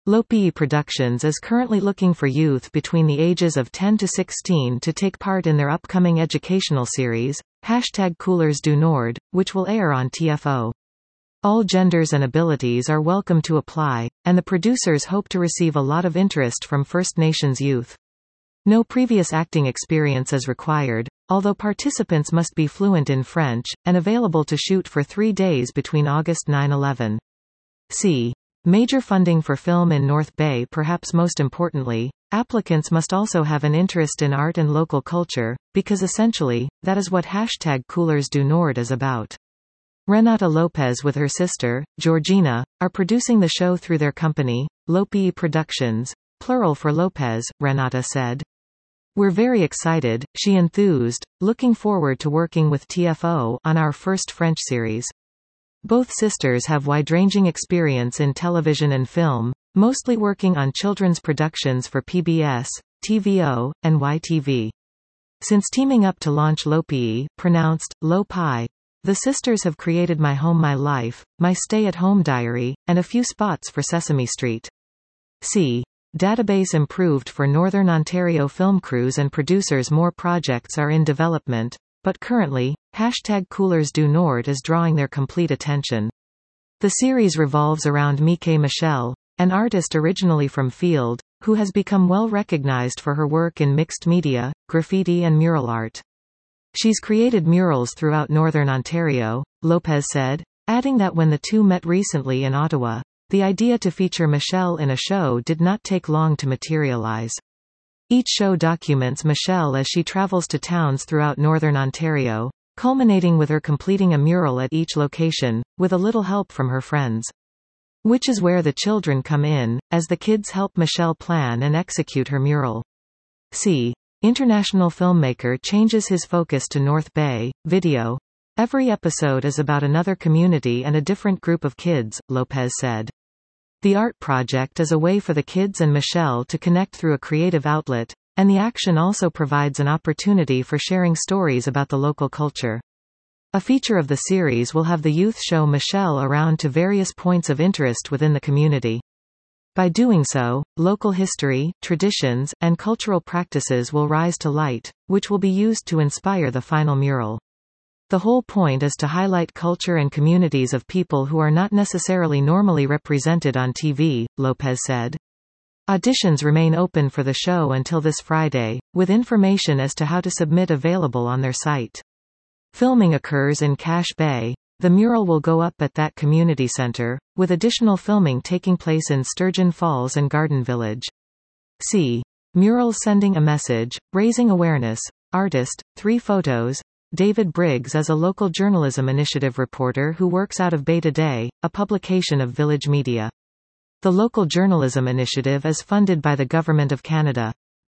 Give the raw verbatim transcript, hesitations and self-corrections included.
Lopez Productions is currently looking for youth between the ages of ten to sixteen to take part in their upcoming educational series, hashtag Coolers du Nord, which will air on T F O. All genders and abilities are welcome to apply, and the producers hope to receive a lot of interest from First Nations youth. No previous acting experience is required, although participants must be fluent in French, and available to shoot for three days between August nine eleven. C. Major funding for film in North Bay. Perhaps most importantly, applicants must also have an interest in art and local culture, because essentially, that is what hashtag Coolers du Nord is about. Renata Lopez with her sister, Georgina, are producing the show through their company, Lopez Productions, plural for Lopez, Renata said. We're very excited, she enthused, looking forward to working with T F O on our first French series. Both sisters have wide-ranging experience in television and film, mostly working on children's productions for P B S, T V O, and Y T V. Since teaming up to launch Lopez, pronounced, Lo-Pi, the sisters have created My Home My Life, My Stay-at-Home Diary, and a few spots for Sesame Street. C. Database improved for Northern Ontario film crews and producers. More projects are in development, but currently, hashtag Coolers du Nord is drawing their complete attention. The series revolves around Mickey Michelle, an artist originally from Field, who has become well recognized for her work in mixed media, graffiti and mural art. She's created murals throughout Northern Ontario, Lopez said, adding that when the two met recently in Ottawa, the idea to feature Michelle in a show did not take long to materialize. Each show documents Michelle as she travels to towns throughout Northern Ontario, culminating with her completing a mural at each location, with a little help from her friends. Which is where the children come in, as the kids help Michelle plan and execute her mural. C. International filmmaker changes his focus to North Bay, video. Every episode is about another community and a different group of kids, Lopez said. The art project is a way for the kids and Michelle to connect through a creative outlet, and the action also provides an opportunity for sharing stories about the local culture. A feature of the series will have the youth show Michelle around to various points of interest within the community. By doing so, local history, traditions, and cultural practices will rise to light, which will be used to inspire the final mural. The whole point is to highlight culture and communities of people who are not necessarily normally represented on T V, Lopez said. Auditions remain open for the show until this Friday, with information as to how to submit available on their site. Filming occurs in Cache Bay. The mural will go up at that community center, with additional filming taking place in Sturgeon Falls and Garden Village. C. Murals sending a message, raising awareness. Artist, three photos. David Briggs is a local journalism initiative reporter who works out of Bay Today, a publication of Village Media. The local journalism initiative is funded by the Government of Canada.